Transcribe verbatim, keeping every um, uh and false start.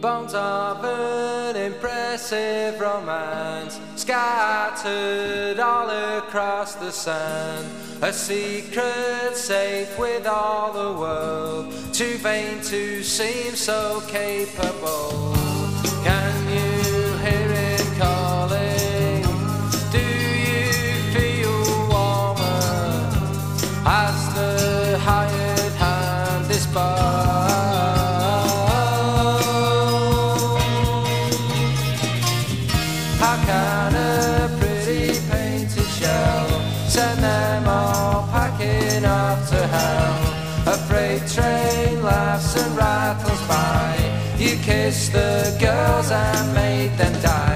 Bones of an impressive romance scattered all across the sand. A secret safe with all the world, too vain to seem so capable. Can you hear it calling? Do you feel warmer as the hired hand is barred? How can a pretty painted shell send them all packing off to hell? A freight train laughs and rattles by. You kiss the girls and made them die.